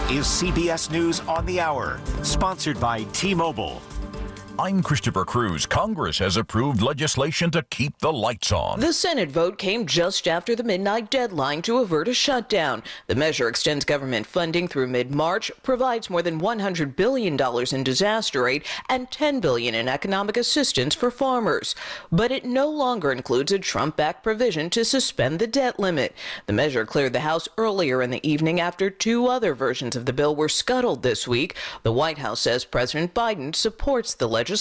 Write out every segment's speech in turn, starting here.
is CBS News on the Hour, sponsored by T-Mobile. I'm Christopher Cruz. Congress has approved legislation to keep the lights on. The Senate vote came just after the midnight deadline to avert a shutdown. The measure extends government funding through mid-March, provides more than $100 billion in disaster aid and $10 billion in economic assistance for farmers. But it no longer includes a Trump-backed provision to suspend the debt limit. The measure cleared the House earlier in the evening after two other versions of the bill were scuttled this week. The White House says President Biden supports the legislation.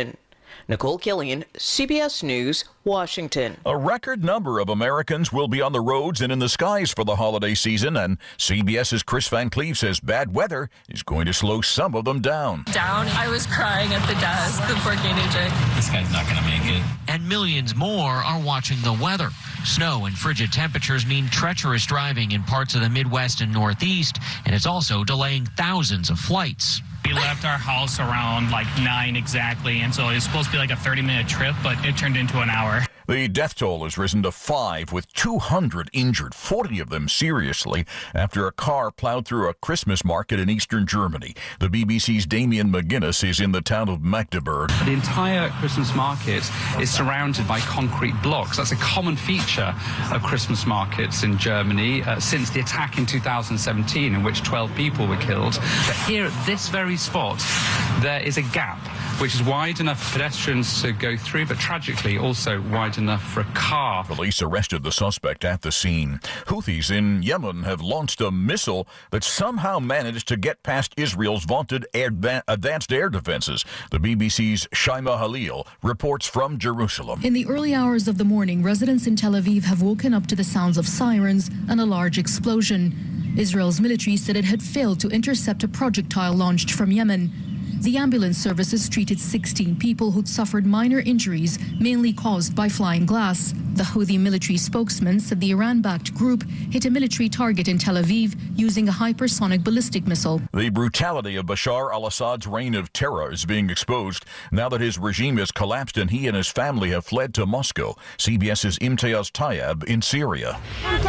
Nicole Killian, CBS News, Washington. A record number of Americans will be on the roads and in the skies for the holiday season, and CBS's Chris Van Cleave says bad weather is going to slow some of them down. I was crying at the desk, the poor KDJ. This guy's not going to make it. And millions more are watching the weather. Snow and frigid temperatures mean treacherous driving in parts of the Midwest and Northeast, and it's also delaying thousands of flights. We left our house around 9 exactly, and so it was supposed to be like a 30-minute trip, but it turned into an hour. The death toll has risen to 5, with 200 injured, 40 of them seriously, after a car plowed through a Christmas market in eastern Germany. The BBC's Damien McGuinness is in the town of Magdeburg. The entire Christmas market is surrounded by concrete blocks. That's a common feature of Christmas markets in Germany since the attack in 2017, in which 12 people were killed. But here at this very spot, there is a gap which is wide enough for pedestrians to go through, but tragically also wide enough for a car. Police arrested the suspect at the scene. Houthis in Yemen have launched a missile that somehow managed to get past Israel's vaunted advanced air defenses. The BBC's Shaima Halil reports from Jerusalem. In the early hours of the morning, residents in Tel Aviv have woken up to the sounds of sirens and a large explosion. Israel's military said it had failed to intercept a projectile launched from Yemen. The ambulance services treated 16 people who'd suffered minor injuries, mainly caused by flying glass. The Houthi military spokesman said the Iran-backed group hit a military target in Tel Aviv using a hypersonic ballistic missile. The brutality of Bashar al-Assad's reign of terror is being exposed now that his regime has collapsed and he and his family have fled to Moscow. CBS's Imtiaz Tayeb in Syria.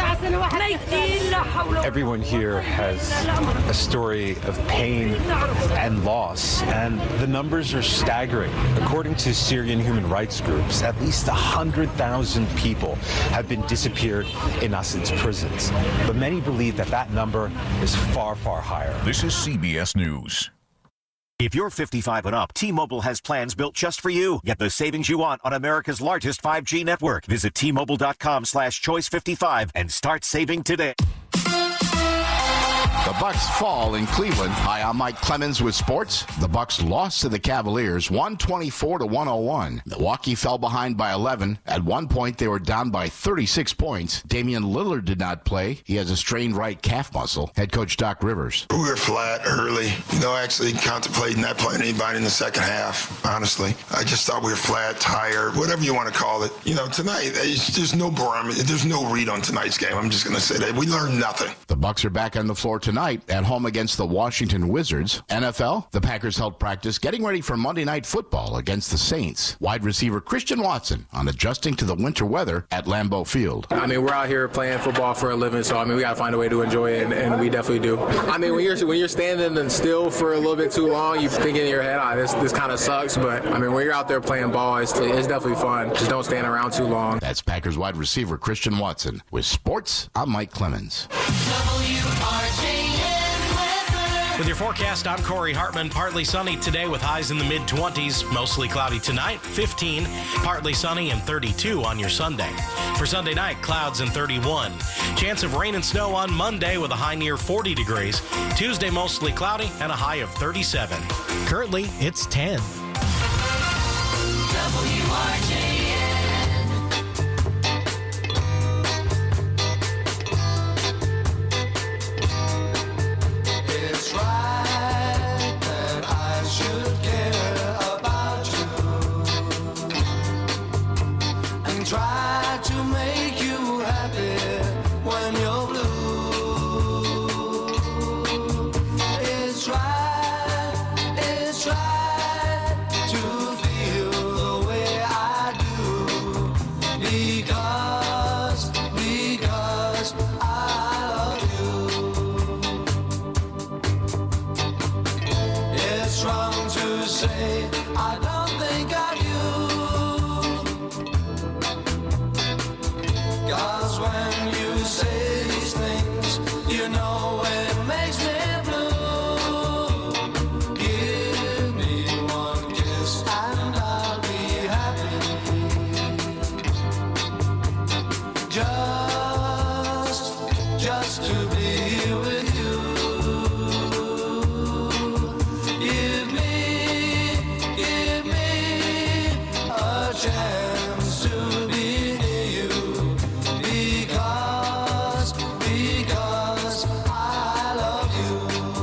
Everyone here has a story of pain and loss, and the numbers are staggering. According to Syrian human rights groups, at least 100,000 people have been disappeared in Assad's prisons. But many believe that that number is far, far higher. This is CBS News. If you're 55 and up, T-Mobile has plans built just for you. Get the savings you want on America's largest 5G network. Visit T-Mobile.com/choice55 and start saving today. The Bucks fall in Cleveland. Hi, I'm Mike Clemens with sports. The Bucks lost to the Cavaliers 124-101. Milwaukee fell behind by 11. At one point, they were down by 36 points. Damian Lillard did not play. He has a strained right calf muscle. Head coach Doc Rivers. We were flat early. Actually contemplating not playing anybody in the second half, honestly. I just thought we were flat, tired, whatever you want to call it. Tonight, there's no barometer. There's no read on tonight's game. I'm just going to say that. We learned nothing. The Bucks are back on the floor tonight at home against the Washington Wizards. NFL, the Packers held practice getting ready for Monday Night Football against the Saints. Wide receiver Christian Watson on adjusting to the winter weather at Lambeau Field. We're out here playing football for a living, so we got to find a way to enjoy it, and we definitely do. When you're standing and still for a little bit too long, you think in your head, this kind of sucks, but when you're out there playing ball, it's definitely fun. Just don't stand around too long. That's Packers wide receiver Christian Watson. With sports, I'm Mike Clemens. With your forecast, I'm Corey Hartman. Partly sunny today with highs in the mid-20s. Mostly cloudy tonight, 15. Partly sunny and 32 on your Sunday. For Sunday night, clouds and 31. Chance of rain and snow on Monday with a high near 40 degrees. Tuesday, mostly cloudy and a high of 37. Currently, it's 10. WRJN. Try to make you happy when you're blue. It's right to feel the way I do. Because I love you. say I don't think of you. 'Cause when you say these things, you know it makes me blue. Give me one kiss and I'll be happy. Just to be with you. Give me a chance to be near you. Because I love you.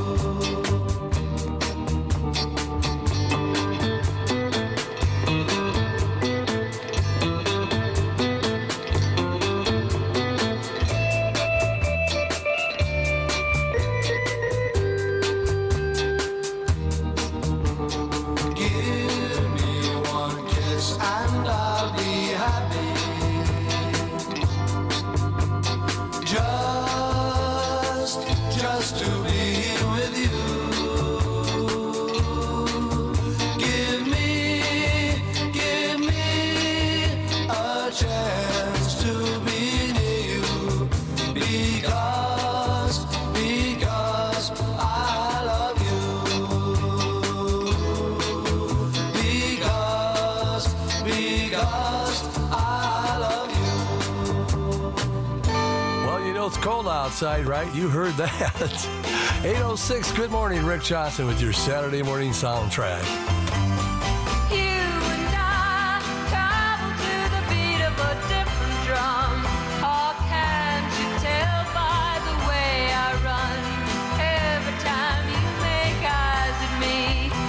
Give me one kiss and I'll be happy. Just to be with you. Give me a chance to be near you. Because I love you. Because I love you. Well, you know it's cold outside, right? You heard that. 8:06, good morning, Rick Johnson with your Saturday morning soundtrack. You and I travel to the beat of a different drum. Oh, can't you tell by the way I run? Every time you make eyes at me,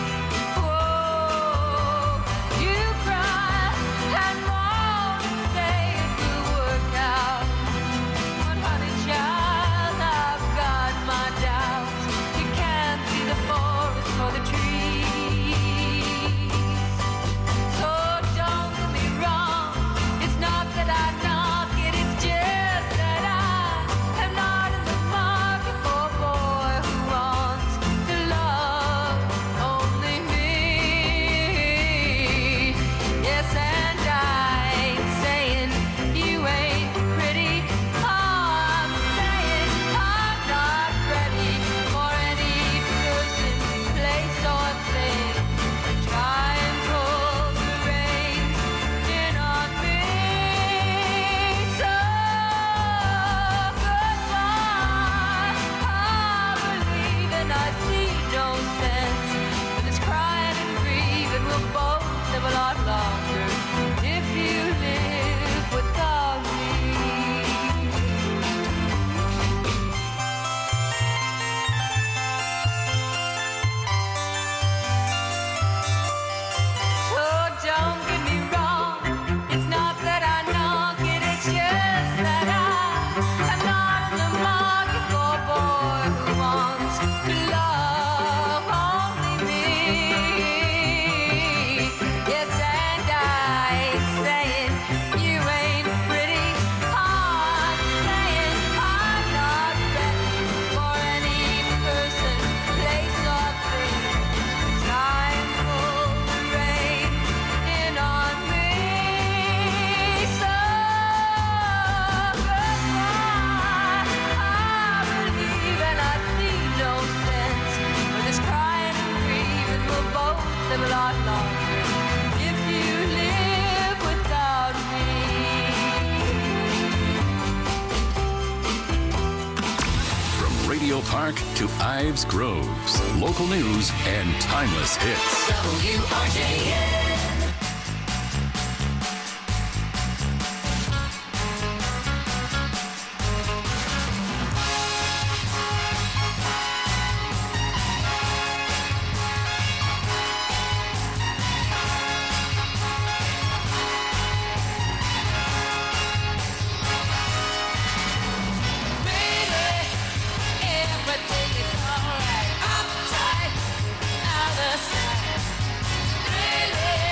whoa, you cry and moan and say it will work out. But honey child, I've got my doubts. You can't see the forest for the trees. So don't get me wrong, it's not that I knock it, it's just that I am not in the market for a boy who wants to love only me. Yes, and I ain't saying you ain't pretty. I'm saying I'm not ready for any person, place, or thing. Try and pull the reins in on me. So goodbye. I believe and I see no sense in this crying and grieving. We'll both live a lot longer if you live without me. So don't get me wrong, it's not that I knock it, it's just that I'm not in the market for a boy who wants to love only me. Yes, and I ain't saying you ain't pretty. I'm saying I'm not ready for any person, place, or thing. Try and pull the reins in on me. So goodbye. I believe and I see no sense for this crying and grieving. We'll both live a lot longer if you live without me. From Radio Park to Ives Groves, local news and timeless hits. WRJN. Everything is alright. Uptight, out of sight. Really,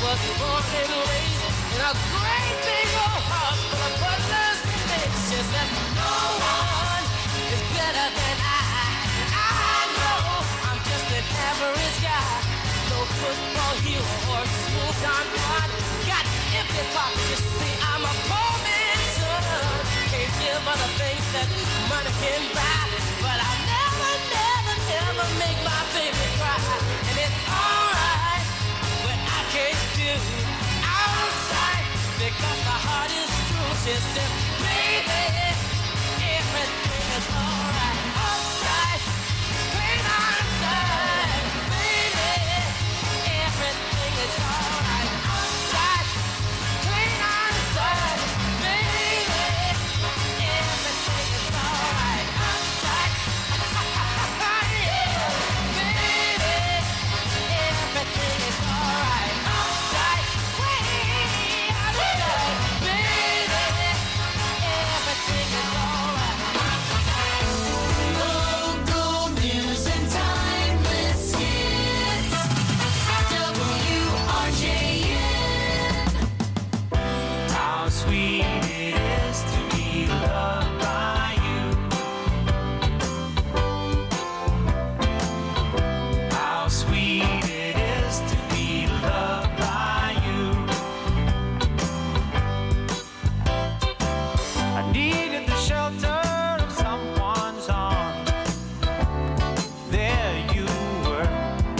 was born and raised in a great big old house full of butlers and maids. She said, no one is better than I know I'm just an average guy. No football hero or school gone blind. Got empty pockets, you see, I'm a poor man's son. Can't give her the things that money can buy. But I'll never, never, never make my baby cry. And it's alright when I can't do outside because my heart is true. She said, baby, everything is alright. Outside, clean outside. Baby, everything is alright. Outside, clean outside. Baby, everything is alright. Outside, yeah. Baby, everything is alright. Outside, way outside. Baby, everything is alright. Local news and timeless hits. WRJN. How sweet it is to be loved by you. How sweet it is to be loved by you. I needed the shelter of someone's arms. There you were.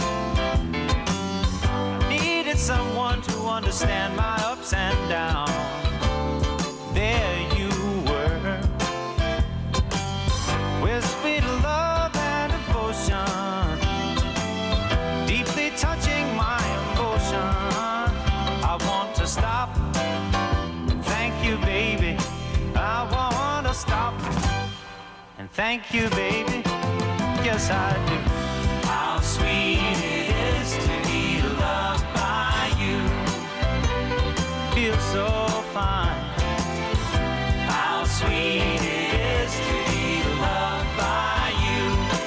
I needed someone to understand my ups and downs. There you were. With sweet love and devotion, deeply touching my emotion. I want to stop and thank you, baby. I want to stop and thank you, baby. Yes, I do. How sweet it is to be loved by you. Feels so fine. How sweet it is to be loved by you.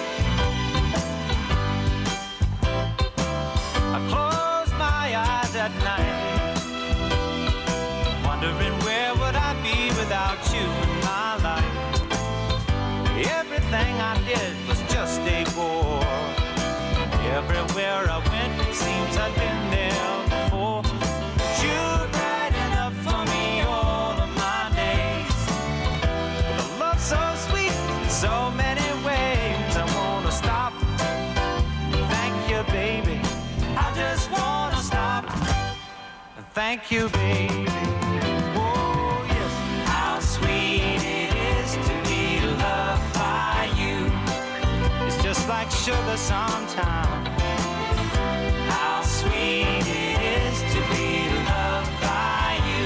I close my eyes at night, wondering where would I be without you in my life. Everything I did was just a bore. Everywhere I went, it seems I'd been there before. But you're right enough for me all of my days. With a love so sweet in so many ways. I wanna stop. Thank you, baby. I just wanna stop. Thank you, baby. Oh, yes. How sweet it is to be loved by you. It's just like sugar sometimes. How sweet it is to be loved by you.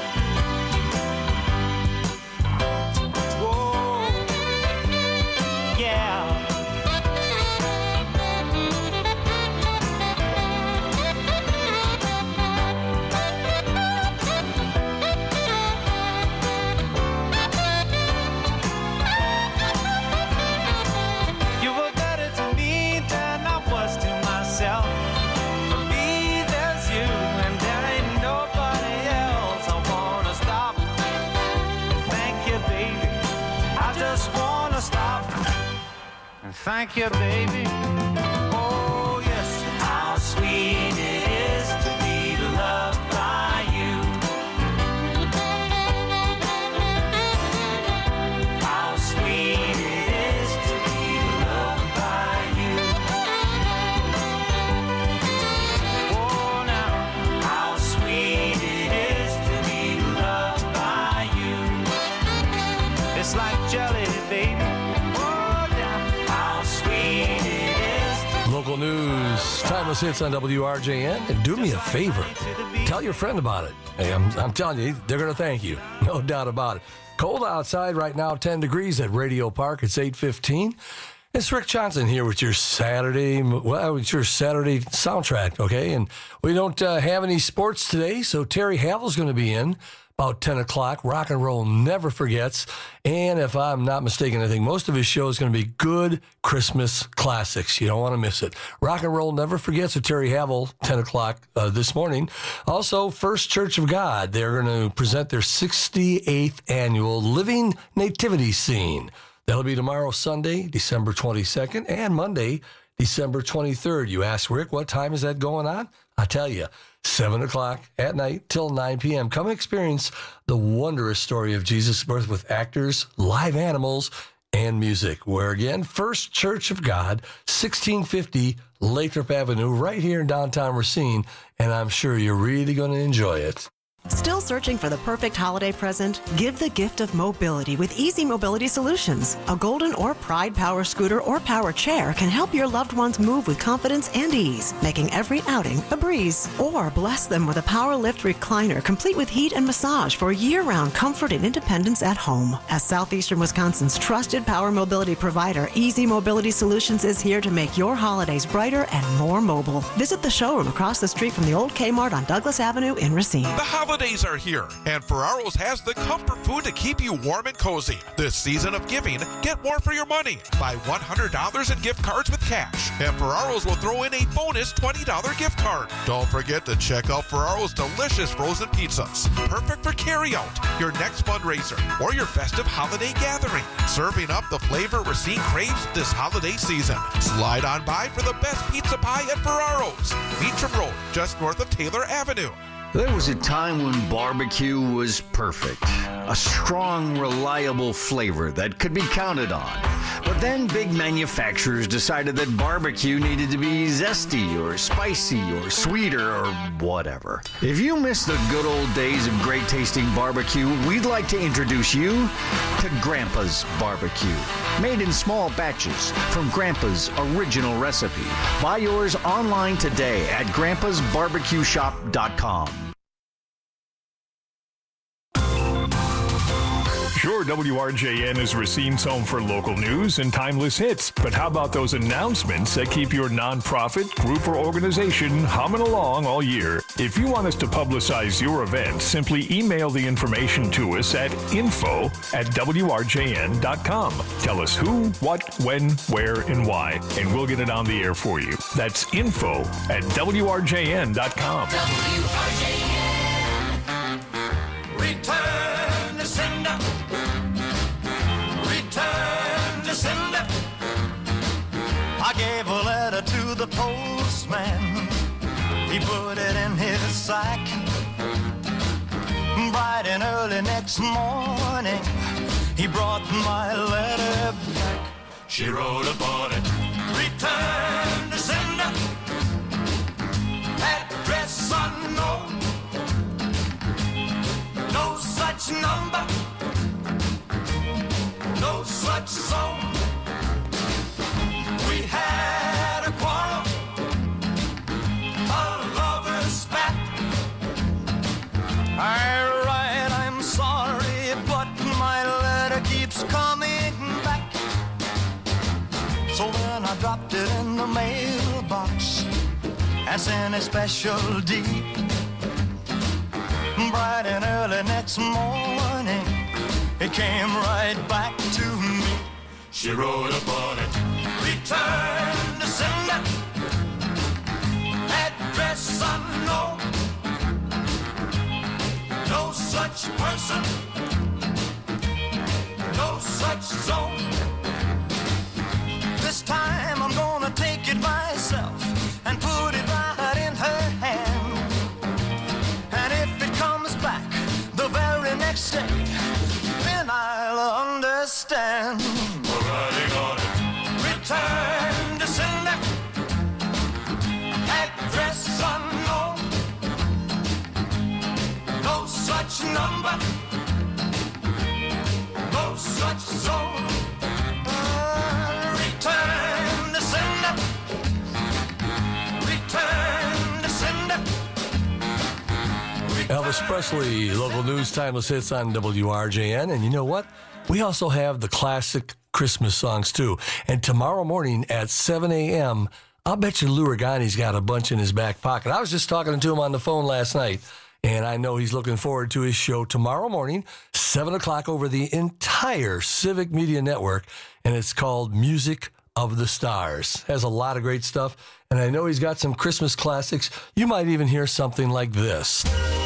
Whoa, yeah. You were better to me than I was to myself. For me, there's you, and there ain't nobody else. I wanna stop. Thank you, baby. I just wanna stop. And thank you, baby. Oh, yes. How sweet it is to be loved by you. How sweet it is to be loved by you. Oh, now, how sweet it is to be loved by you. It's like jelly, baby. Oh, yeah. How sweet it is. Local news, timeless hits on WRJN. And do me a favor, tell your friend about it. Hey, I'm telling you, they're going to thank you. No doubt about it. Cold outside right now, 10 degrees at Radio Park. It's 8:15. It's Rick Johnson here with your Saturday soundtrack, okay? And we don't have any sports today, so Terry Havel's going to be in. about 10 o'clock. Rock and Roll Never Forgets. And if I'm not mistaken, I think most of his show is going to be good Christmas classics. You don't want to miss it. Rock and Roll Never Forgets with Terry Havel, 10 o'clock this morning. Also, First Church of God. They're going to present their 68th annual Living Nativity Scene. That'll be tomorrow, Sunday, December 22nd, and Monday, December 23rd. You ask, Rick, what time is that going on? I tell you, 7 o'clock at night till 9 p.m. Come experience the wondrous story of Jesus' birth with actors, live animals, and music. Where again, First Church of God, 1650 Lathrop Avenue, right here in downtown Racine, and I'm sure you're really going to enjoy it. Still searching for the perfect holiday present? Give the gift of mobility with Easy Mobility Solutions. A Golden or Pride power scooter or power chair can help your loved ones move with confidence and ease, making every outing a breeze. Or bless them with a power lift recliner complete with heat and massage for year-round comfort and independence at home. As Southeastern Wisconsin's trusted power mobility provider, Easy Mobility Solutions is here to make your holidays brighter and more mobile. Visit the showroom across the street from the old Kmart on Douglas Avenue in Racine. The holidays are here, and Ferraro's has the comfort food to keep you warm and cozy. This season of giving, get more for your money. Buy $100 in gift cards with cash, and Ferraro's will throw in a bonus $20 gift card. Don't forget to check out Ferraro's delicious frozen pizzas. Perfect for carryout, your next fundraiser, or your festive holiday gathering. Serving up the flavor Racine craves this holiday season. Slide on by for the best pizza pie at Ferraro's. Beecham Road, just north of Taylor Avenue. There was a time when barbecue was perfect. A strong, reliable flavor that could be counted on. But then big manufacturers decided that barbecue needed to be zesty or spicy or sweeter or whatever. If you miss the good old days of great tasting barbecue, we'd like to introduce you to Grandpa's Barbecue. Made in small batches from Grandpa's original recipe. Buy yours online today at grandpasbarbecueshop.com. Sure, WRJN is Racine's home for local news and timeless hits, but how about those announcements that keep your nonprofit, group, or organization humming along all year? If you want us to publicize your event, simply email the information to us at info@wrjn.com. Tell us who, what, when, where, and why, and we'll get it on the air for you. That's info@wrjn.com. WRJN. Return to sender. Return to sender. I gave a letter to the postman. He put it in his sack. Bright and early next morning, he brought my letter back. She wrote upon it, return to sender. Address unknown. No such number. No such zone. We had a quarrel, a lover's spat. Alright, I'm sorry, but my letter keeps coming back. So then I dropped it in the mailbox and sent a special deed. Bright and early next morning, it came right back to me. She wrote upon it, return to sender. Address unknown. No such person. No such zone. This time I'm gonna take it myself and put it right in her hand. And if it comes back the very next day, then I'll understand. We're writing on it. Return to sender. Address unknown. No such number. No such zone. Return to sender. Return to sender. Elvis Presley, local news, timeless hits on WRJN. And you know what? We also have the classic Christmas songs, too. And tomorrow morning at 7 a.m., I'll bet you Lou Regani's got a bunch in his back pocket. I was just talking to him on the phone last night, And I know he's looking forward to his show tomorrow morning, 7 o'clock over the entire Civic Media Network. And it's called Music of the Stars. Has a lot of great stuff. And I know he's got some Christmas classics. You might even hear something like this.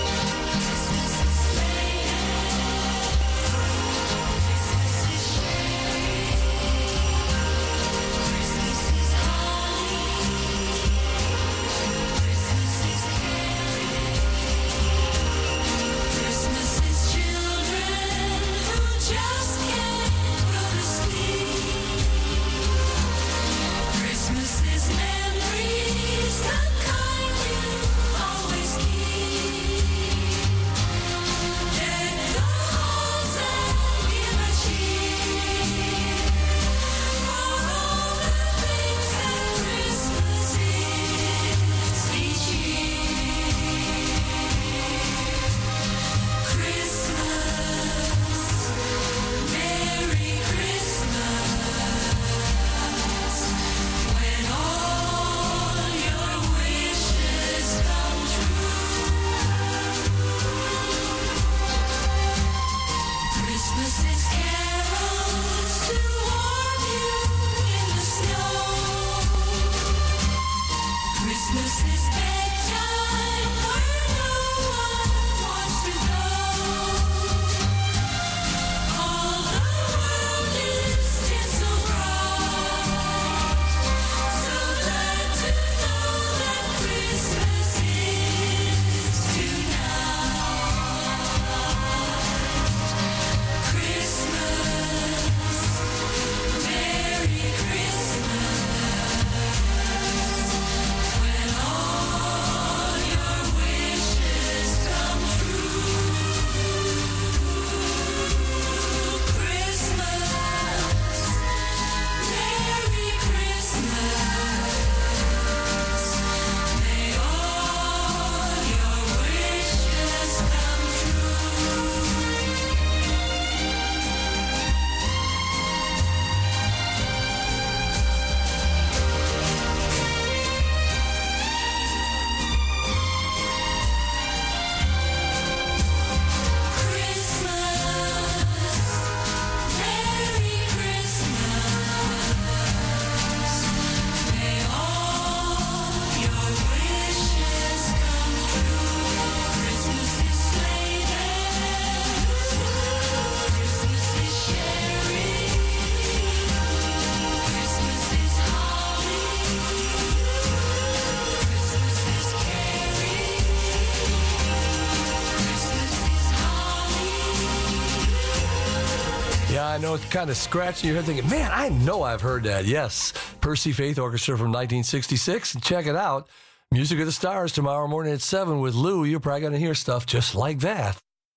I know it's kind of scratching your head thinking, man, I know I've heard that. Yes, Percy Faith Orchestra from 1966. Check it out. Music of the Stars tomorrow morning at 7 with Lou. You're probably going to hear stuff just like that.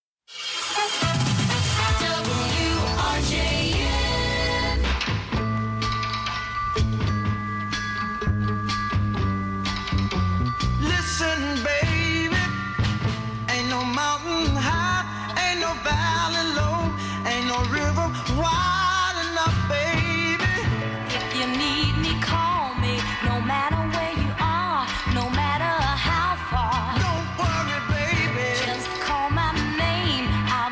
Listen, baby, ain't no mountain high, ain't no valley low, ain't no river wide enough, baby. If you need me, call me. No matter where you are, no matter how far. Don't worry, baby. Just call my name. I'll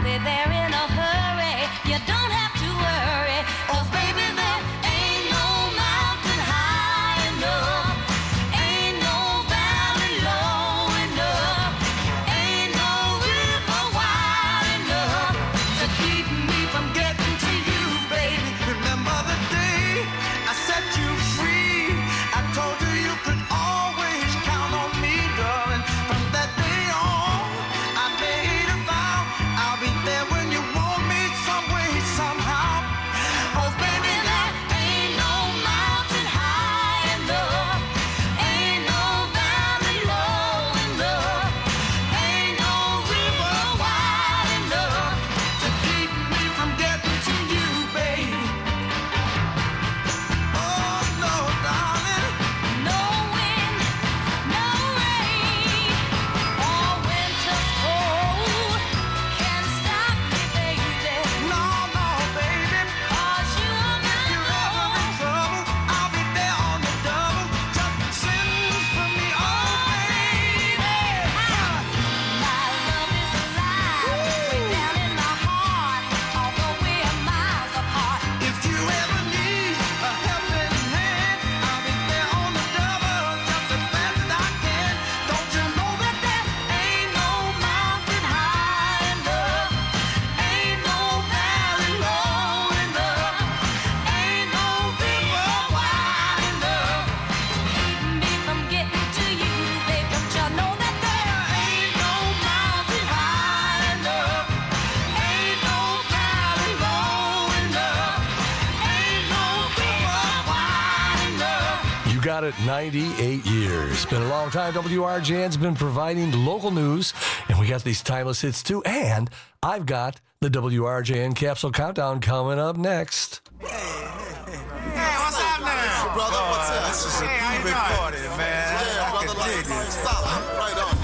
got it, 98 years. It's been a long time. WRJN's been providing local news, and we got these timeless hits too. And I've got the WRJN Capsule Countdown coming up next. Hey, what's up now? Brother, what's up? This is a big party, man. Yeah, brother, like solid. Right on.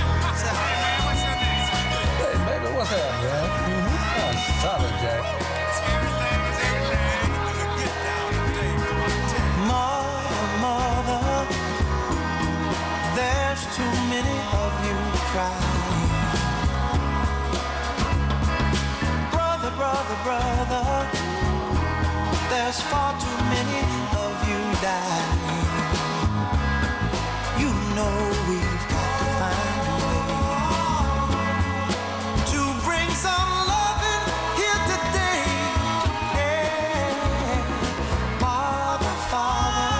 Hey, baby, what's up, man? Oh, solid, Jack. Mother, there's too many of you crying. Brother, there's far too many of you dying. You know we've got to find a way to bring some loving here today. Yeah. Father,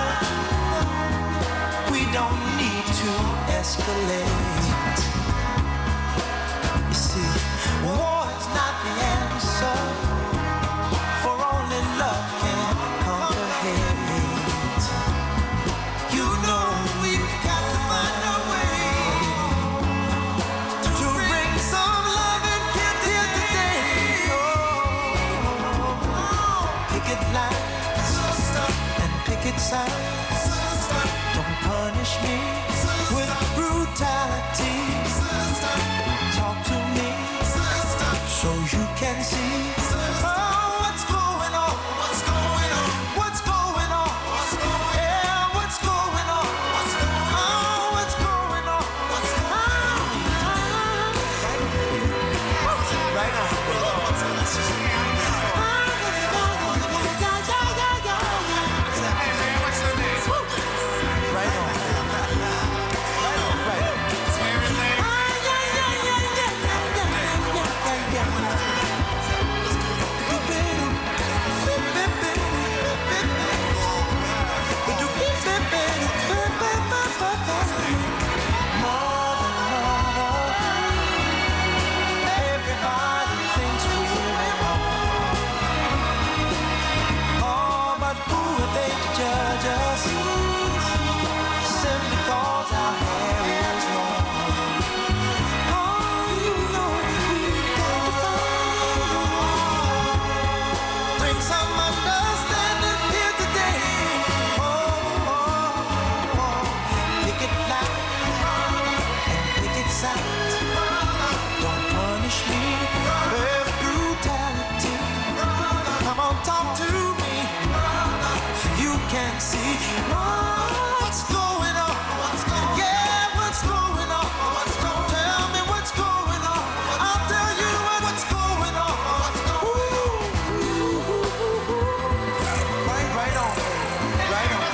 we don't need to escalate. You see, war is not the answer, for only love can conquer hate. You know we've got to find a way to bring some love in here today. Picket lines and picket signs. Don't punish me with brutality. Talk to me so you can see what's going on. What's going on? What's going on? What's going on? Yeah, what's going on? What's going on? What's going on? What's going on? Right on, brother. What's on? Hey man, what's your name? Right on. Everybody thinks we're at home. Oh, but who are they to judge us? Simply cause our hair is long. Oh, you know we've got to find a way. Bring some understanding here today. Picket lines and picket signs. Don't punish me with brutality. Come on, talk to me. You can see what's going on. Yeah, what's going on? Tell me what's going on. I'll tell you what's going on. Right on. Right on.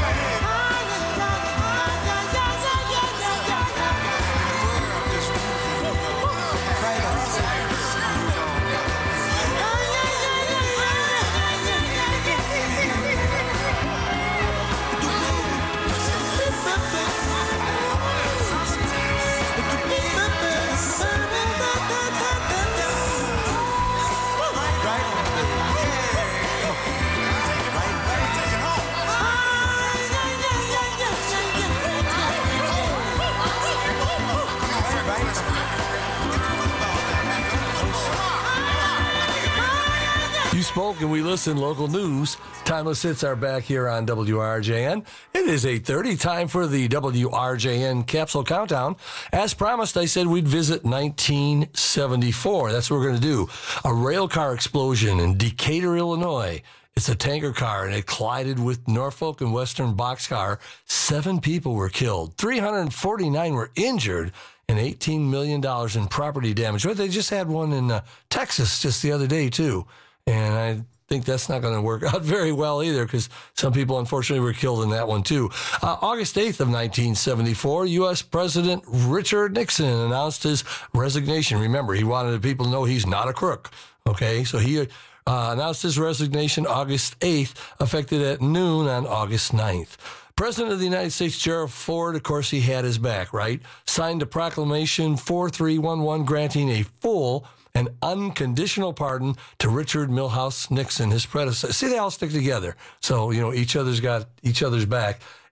You spoke and we listened. Local news. Timeless Hits are back here on WRJN. It is 8:30. Time for the WRJN Capsule Countdown. As promised, I said we'd visit 1974. That's what we're going to do. A rail car explosion in Decatur, Illinois. It's a tanker car, and it collided with Norfolk and Western boxcar. 7 people were killed. 349 were injured, and $18 million in property damage. Well, they just had one in Texas just the other day, too. And I think that's not going to work out very well either, because some people, unfortunately, were killed in that one, too. August 8th of 1974, U.S. President Richard Nixon announced his resignation. Remember, he wanted people to know he's not a crook. Okay, so he announced his resignation August 8th, effective at noon on August 9th. President of the United States, Gerald Ford, of course, he had his back, right? Signed a proclamation 4311 granting a full and unconditional pardon to Richard Milhous Nixon, his predecessor. See, they all stick together. So, each other's got each other's back.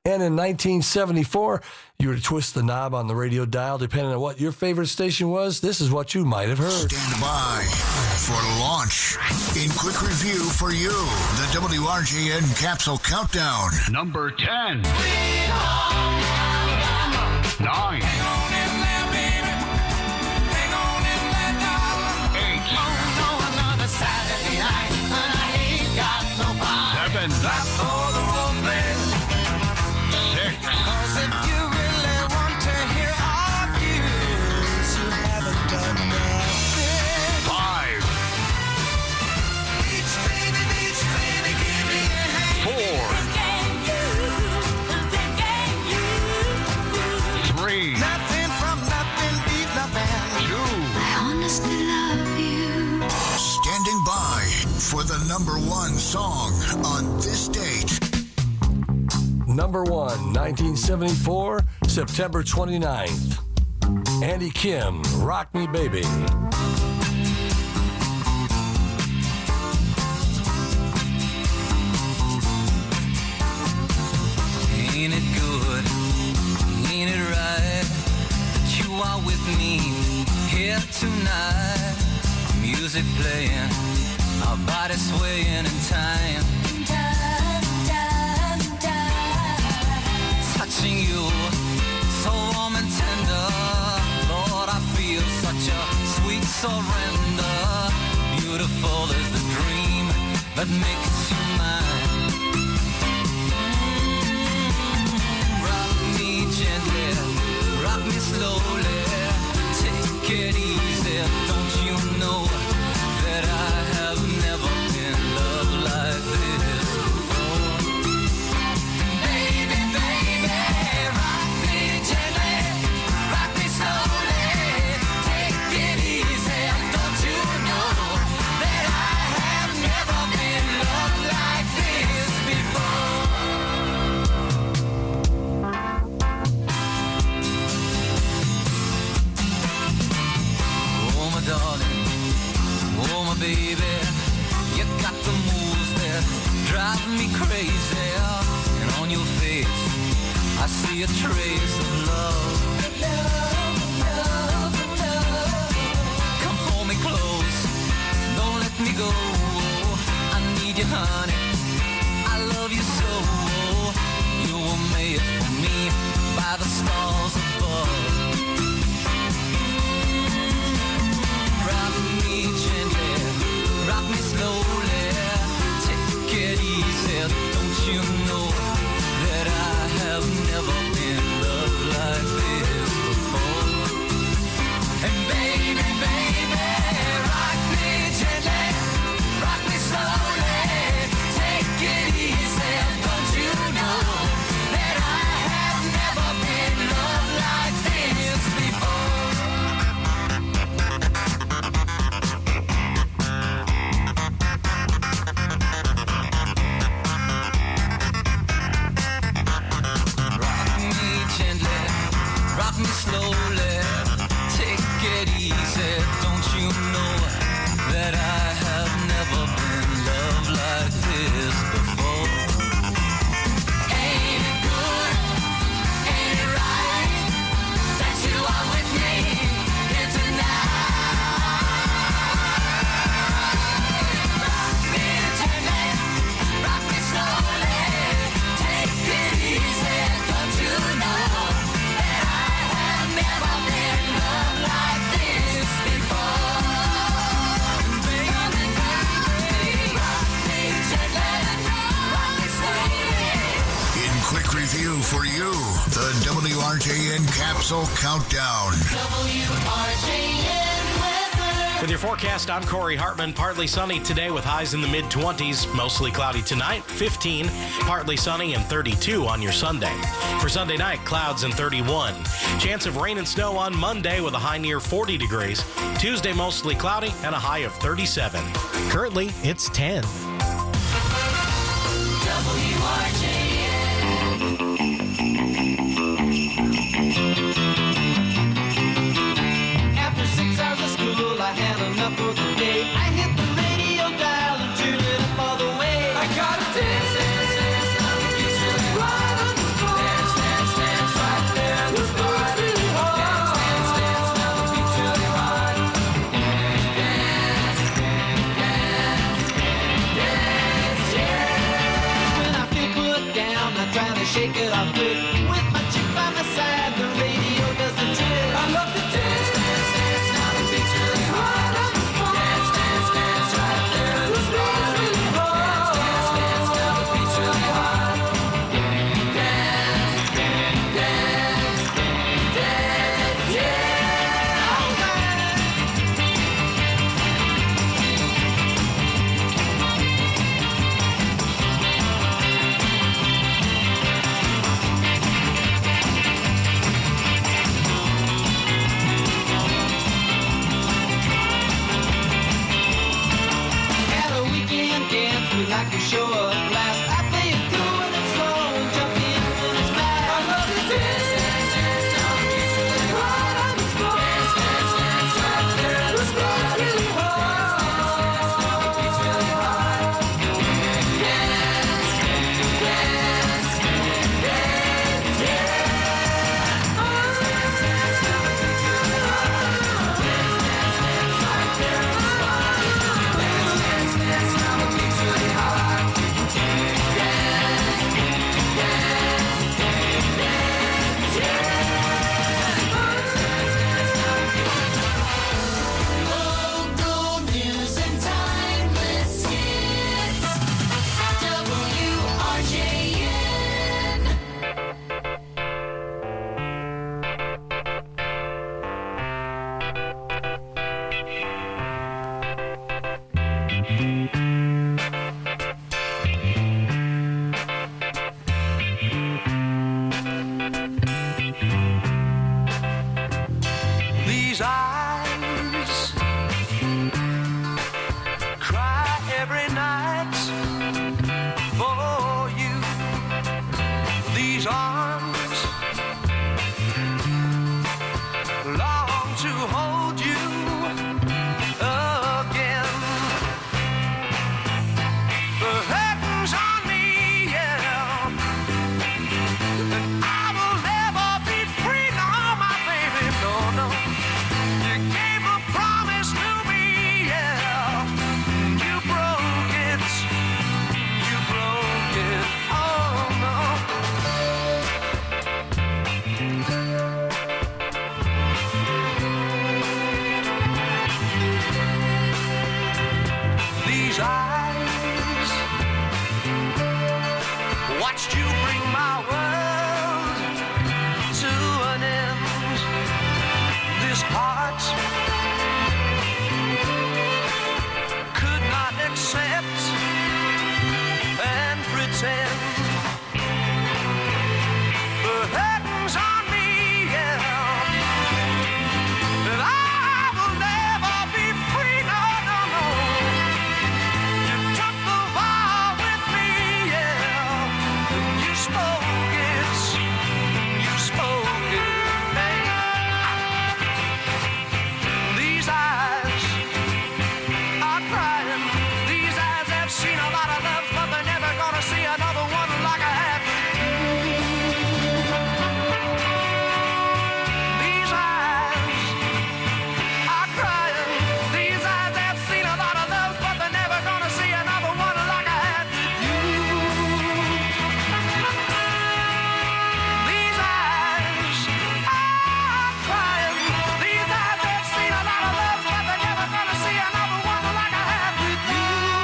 And in 1974, you would twist the knob on the radio dial. Depending on what your favorite station was, this is what you might have heard. Stand by for launch. In quick review for you, the WRJN Capsule Countdown. Number 10. 9. 7. That's for the wolfman. 6. 'Cause if you really want to hear our views, you haven't done nothing. 5. Beach baby, give me a hand. 4. 3. Nothing from nothing, beat nothing. 2. I honestly love you. Standing by for the number 1 song on this date. Number 1, 1974, September 29th. Andy Kim, Rock Me Baby. Ain't it good? Ain't it right that you are with me here tonight? Music playing, our bodies swaying in time. Touching you, so warm and tender. Lord, I feel such a sweet surrender. Beautiful is the dream that makes you mine. Rock me gently, rock me slowly. Take it easy, don't you know that I have never been loved like this before? Baby, baby, rock me gently, rock me slowly. Take it easy, don't you know that I have never been loved like this before? Oh, my darling, oh, my baby, you got the moves that drive me crazy. And on your face, I see a trace of love. Come hold me close, don't let me go. I need you, honey, I love you so. You were made for me by the stars above. Rock me gently, rock me slowly. Take it easy, don't you know that I have never been loved like this before? And baby, baby, rock me gently, rock me slowly. Take it easy, don't you know that I have never been loved like this before? Rock me gently, rock me slowly. Take it easy, don't you know that I have never been loved like this before? Ain't it good? Ain't it right that you are with me here tonight? Rock me gently, rock me slowly. Take it easy, don't you know that I have never been loved like this before? Baby, baby, rock me gently, rock me slowly. In quick review for you, the WRJN Capsule Countdown. With your forecast, I'm Corey Hartman. Partly sunny today with highs in the mid-20s. Mostly cloudy tonight, 15. Partly sunny and 32 on your Sunday. For Sunday night, clouds and 31. Chance of rain and snow on Monday with a high near 40 degrees. Tuesday, mostly cloudy and a high of 37. Currently, it's 10. After 6 hours of school, I had enough for the day. I hit the radio dial and turned it up all the way. I got a dance, right on the spot. like a show up last. After you do it, it's slow and jump in when it's mad. I love to dance, dance, dance, till the beats really hard on the floor. Dance, dance, dance, right there in the spot really hard. Dance, dance, till the beats really hard. Dance, dance, dance, yeah. Local news and timeless hits. WRJN. These eyes cry every night for you. These arms long to hold you again. The curtains on me, yeah. And I will never be free, no, my baby, no, no. You gave a promise to me, yeah. You broke it. You broke it. Oh no. These eyes watched you bring my world to an end. This heart could not accept and pretend. The curtains on me, yeah. And I will never be free, no, no, no. You took the vow with me, yeah. And you spoke it. You spoke it. Hey. These eyes are crying. These eyes have seen a lot of love, but they're never gonna see another one like I had with you. These eyes are crying. These eyes have seen a lot of love, but they're never gonna see another one like I had with you. These eyes are crying. These eyes have seen a lot of love, but they're never gonna see another one like I had with you.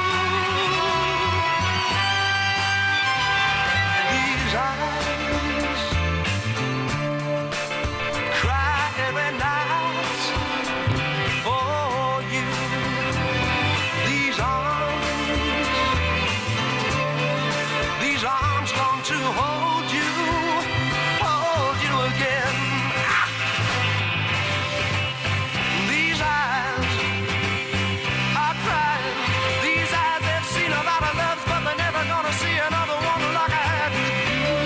These eyes cry every night for you. These arms long to hold you again. These eyes are crying. These eyes have seen a lot of love, but they're never gonna see another one like I had with you.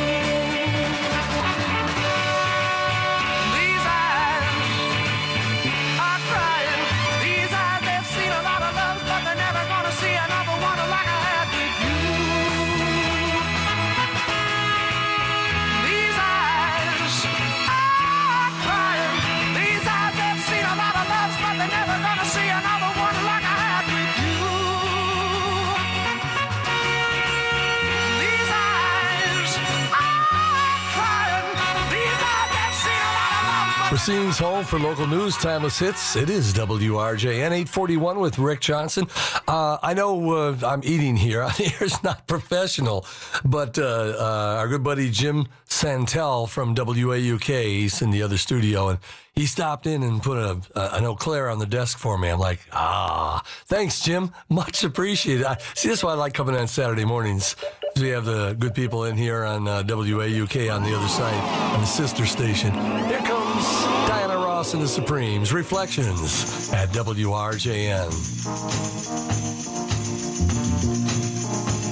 These eyes are crying. These eyes have seen a lot of love, but they're never gonna see another one like I had with you. These eyes are crying. These eyes have seen a lot of love, but they're never gonna see another one like I had with you. These eyes are crying. These eyes have seen a lot of love, but Racine's home for local news, timeless hits. It is WRJN 841 with Rick Johnson. I know I'm eating here. It's not professional, but our good buddy Jim Santel from WAUK, he's in the other studio, and he stopped in and put an Eau Claire on the desk for me. I'm like, thanks, Jim. Much appreciated. See, that's why I like coming on Saturday mornings. We have the good people in here on WAUK on the other side, on the sister station. Here comes Diana Ross and the Supremes, Reflections at WRJN.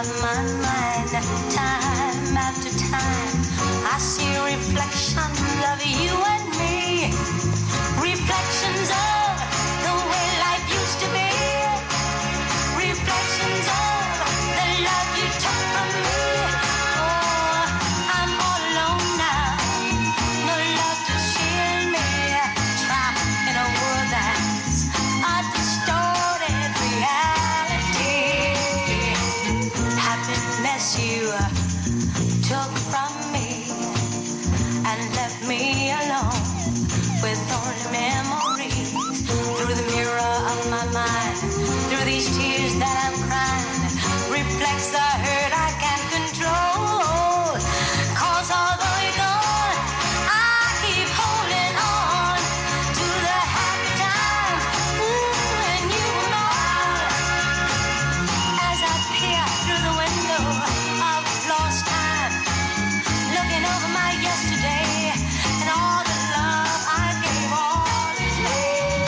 of my mind. Time after time, I see reflections of you and me. Reflections of the way life used to be. Reflections of the love you took from me. Oh, I'm all alone now. No love to shield me. Trapped in a world that's a distorted reality. Happiness you took from me and left me alone with only memories. Through the mirror of my mind, through these tears that I'm crying, reflects the hurt I can't control. 'Cause although you're gone, I keep holding on to the happy times when you were mine. As I peer through the window of lost time, looking over my yesterday and all the love I gave all the day.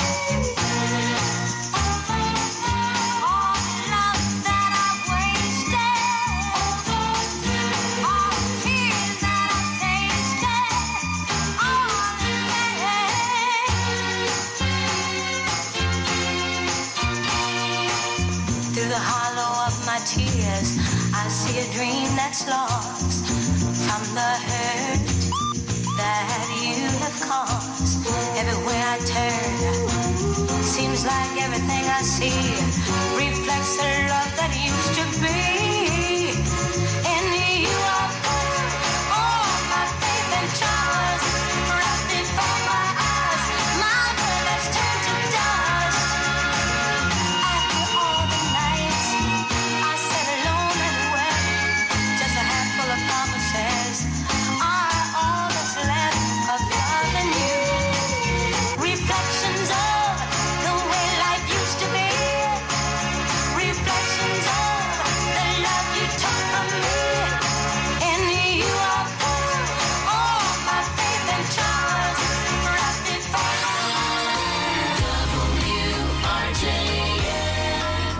All the love that I wasted, all the tears that I tasted, all the pain. Through the hollow of my tears, I see a dream that's lost from the hurt that you have caused. Everywhere I turn, seems like everything I see reflects the love that used to be. In you I put all my faith and trust, right before my eyes, my world has turned to dust. After all the nights I sat alone and wept, just a handful of promises are all that's left of loving you. Reflections of the way life used to be. Reflections of the love you took from me. In you I put all my faith and trust, right before WRJN.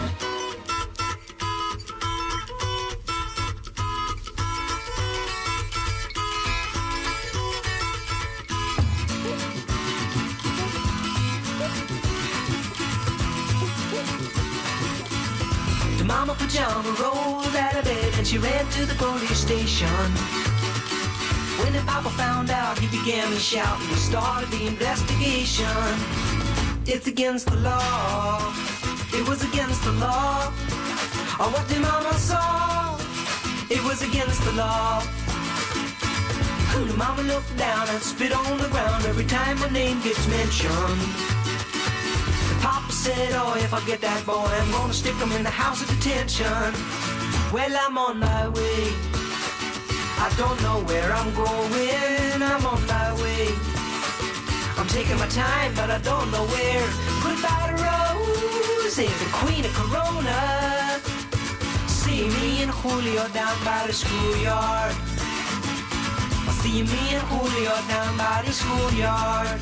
The mama pajama rolled out of bed and she ran to the police station. When the papa found out, he began to shout and he started the investigation. It's against the law. It was against the law. Oh, what the mama saw, it was against the law. The mama looked down and spit on the ground every time my name gets mentioned. Papa said, oh, if I get that boy, I'm gonna stick him in the house of detention. Well, I'm on my way. I don't know where I'm going. I'm on my way. I'm taking my time, but I don't know where. Goodbye to Rose, the queen of Corona. See me and Julio down by the schoolyard. See me and Julio down by the schoolyard.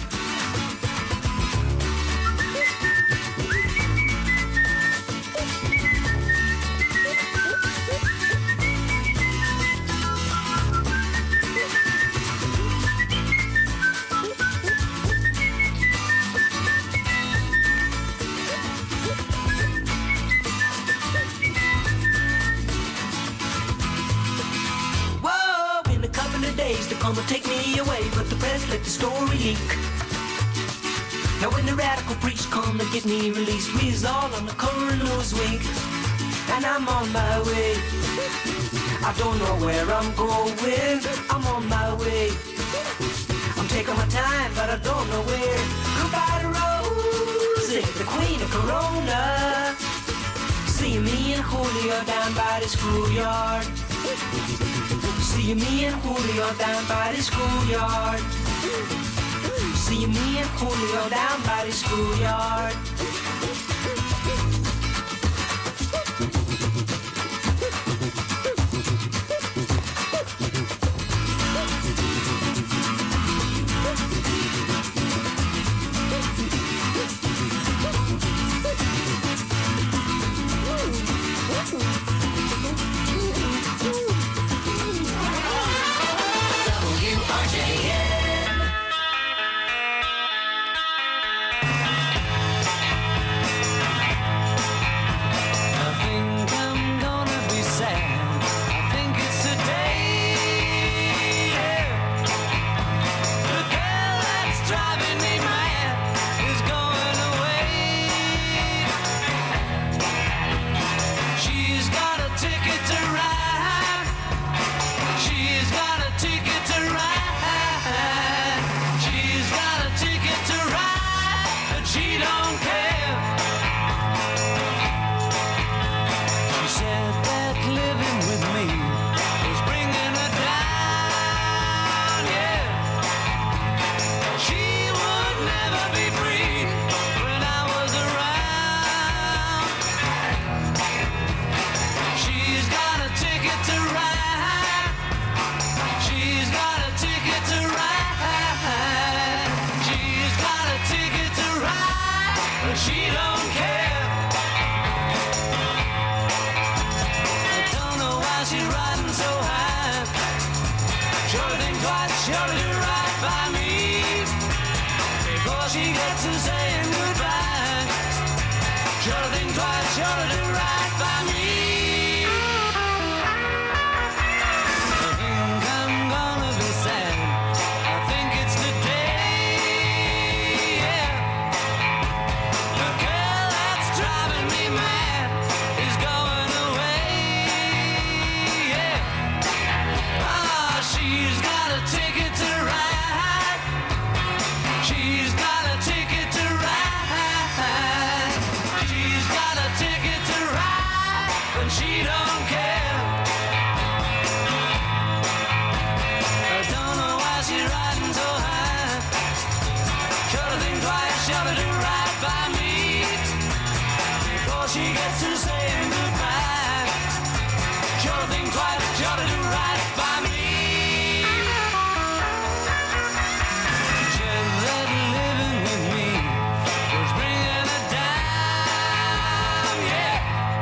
They're gonna take me away, but the press let the story leak. Now when the radical priests come to get me released, we's all on the coroner's wing, and I'm on my way. I don't know where I'm going, I'm on my way. I'm taking my time, but I don't know where. Goodbye to Rose, the queen of Corona. See me and Julio down by the schoolyard. See me and Julio down by the schoolyard. See me and Julio down by the schoolyard. twice, sure to do right by me. Before she gets to saying goodbye, sure to think twice, sure to do right by me. I think I'm gonna be sad. I think it's the day, yeah. The girl that's driving me mad is going away, yeah. Ah, she's got a ticket to ride. She's got a ticket to ride. She's got a ticket to ride, and she don't care. I don't know why she's riding so high. Sure to think twice, sure to do right by me. Before she gets to saying goodbye, sure to think twice, sure to do right by me. Said that living with me was bringing her down, yeah.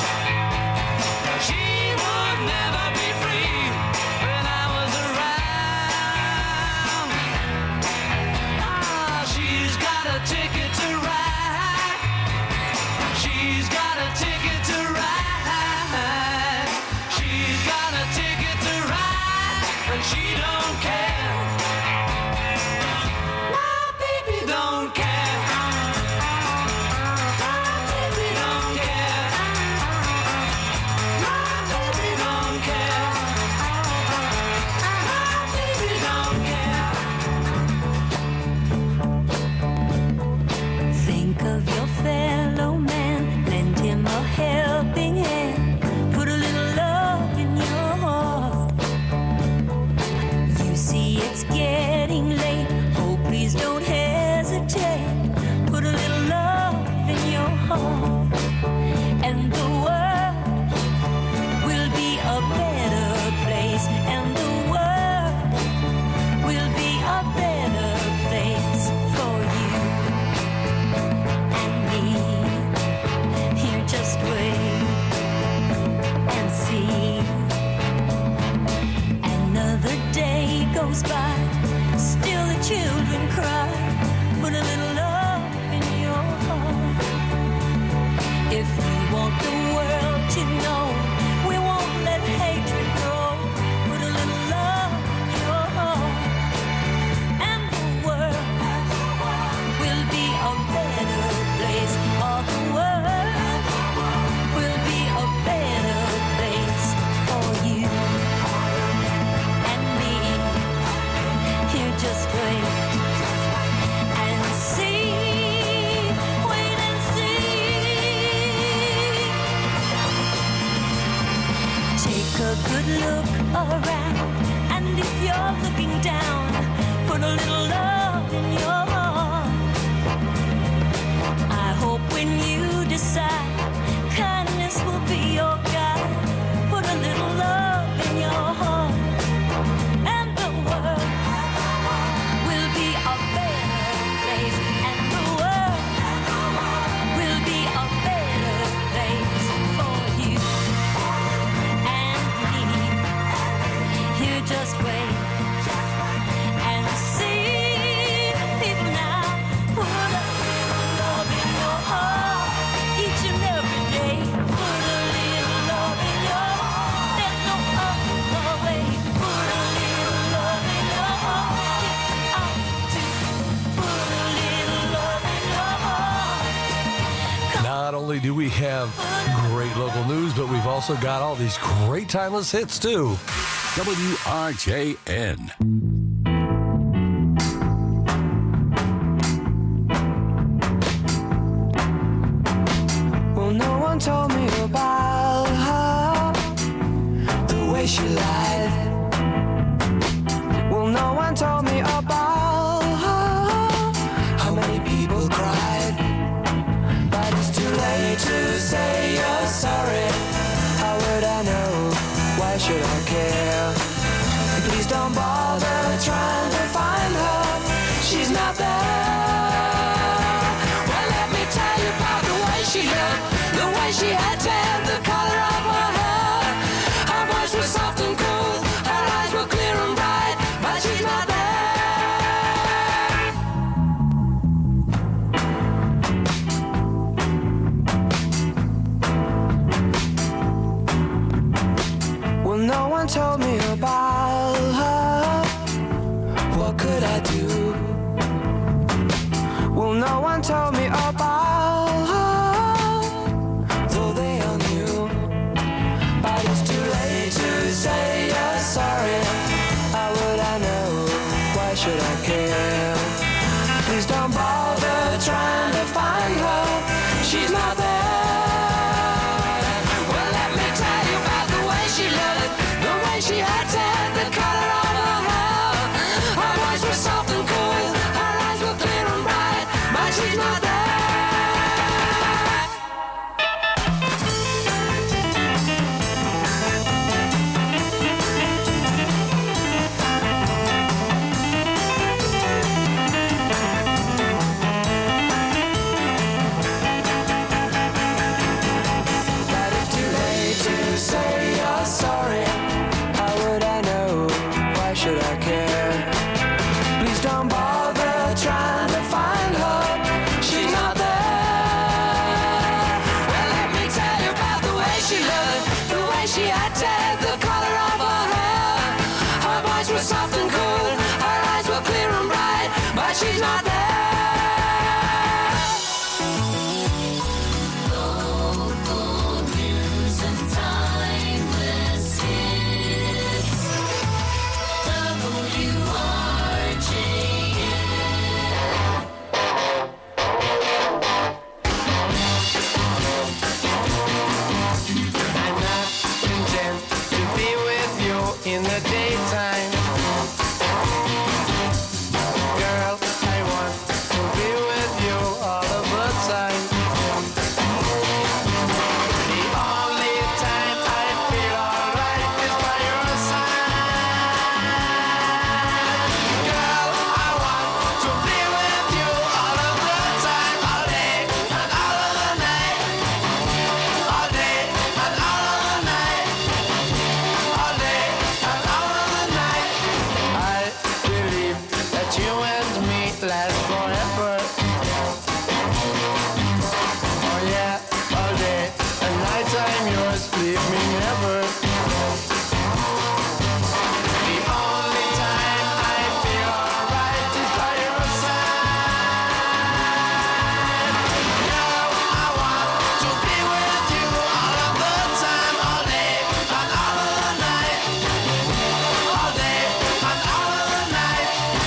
She would never be free when I was around. Ah, she's got a ticket to ride. She's got a ticket to ride. She's got a ticket to ride, and she don't care. My baby don't care. My baby don't care. My baby don't care. My baby don't care. Think of your fellow man, lend him a helping hand, put a little love in your heart. You see it's getting late, oh please don't hesitate, put a little love in your heart, and the world will be a better place, and the world will be a better place for you and me. Here, just wait and see. Another day goes by, still the children cry. Put a little love in your heart. If you want the world to know, we won't let hatred grow. Put a little love in your heart, and the world will be a better place. All the world will be a better place for you and me. Here, just wait and see. Wait and see. Take a good look around, and if you're looking down, put a little love in your heart. I hope when you decide, kindness will be your guide. Put a little love in your heart, and the world will be a better place, and the world will be a better place for you and me. Here, just wait and see. People now, put a little love in your heart each and every day. Put a little love in your heart. There's no other way. Put a little love in your heart. Get out to put a little love in your heart. Not only do we have great local news, but we've also got all these great timeless hits, too. WRJN. Well, no one told me about her, the way she lied. Well, no one told me about her, how many people cried. But it's too late to say you're sorry. How would I know? Why should I care? Please don't bother trying to find her. She's not there. Well, let me tell you about the way she looked, the way she had tan, the color of her hair. Her voice was soft and cool, her eyes were clear and bright, but she's not should I care? Please don't bother trying to find her. She's not there. Well, let me tell you about the way she looked, the way she acted, the color of her hair. Her voice was soft and cool, her eyes were clear and bright, but she's not there. Say you're sorry. How would I know? Why should I care? Please don't bother trying to find her. She's not there. Well, let me tell you about the way she looked, the way she acted, the color of her hair. Her voice was soft and cool, her eyes were clear and bright, but she's not there. In the daytime, girl, I want to be with you all of the time. The only time I feel alright is by your side. Girl, I want to be with you all of the time, all day and all of the night, all day and all of the night, all day. That you and me last forever. Oh yeah, all day and nighttime yours, leave me never. The only time I feel alright is by your side. Now I want to be with you all of the time, all day and all of the night, all day and all of the night.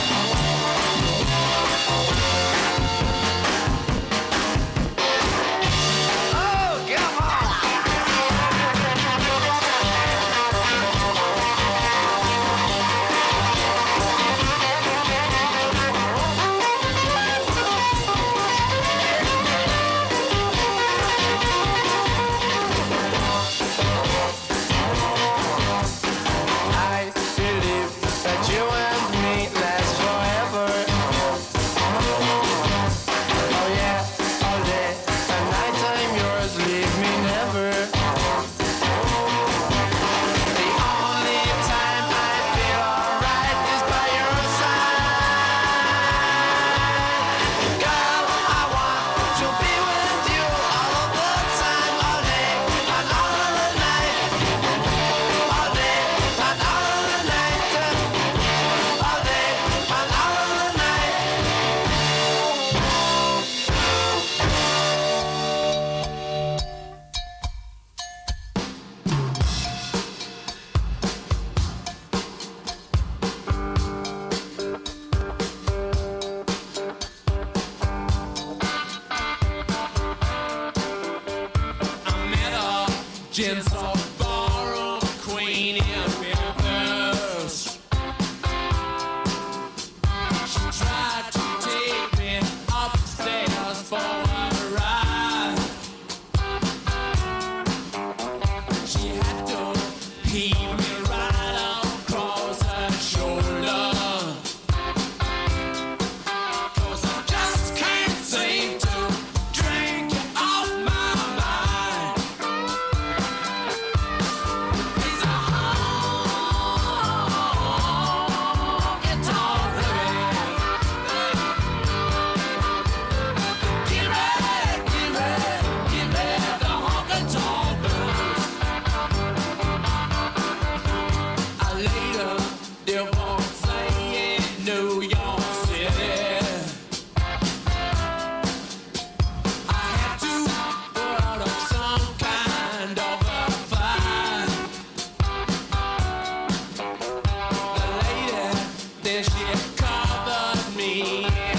I believe that you and me last forever. Oh yeah, all day and nighttime yours, leave me never. The only time I feel alright is by your side. Girl, I want to be with you all of the time, all day and all of the night, all day and all of the night, all day and all of the night. I met a gentle ballroom queen in Memphis. She tried to take me upstairs for a ride. She had to heave me right across her shoulder. 'Cause I just can't seem to drink you off my mind. It's a guitar ribbon. Get ready the honky-tonk blues. I later divorced in New York City. I had to put up some kind of a fight. The lady, then she called me.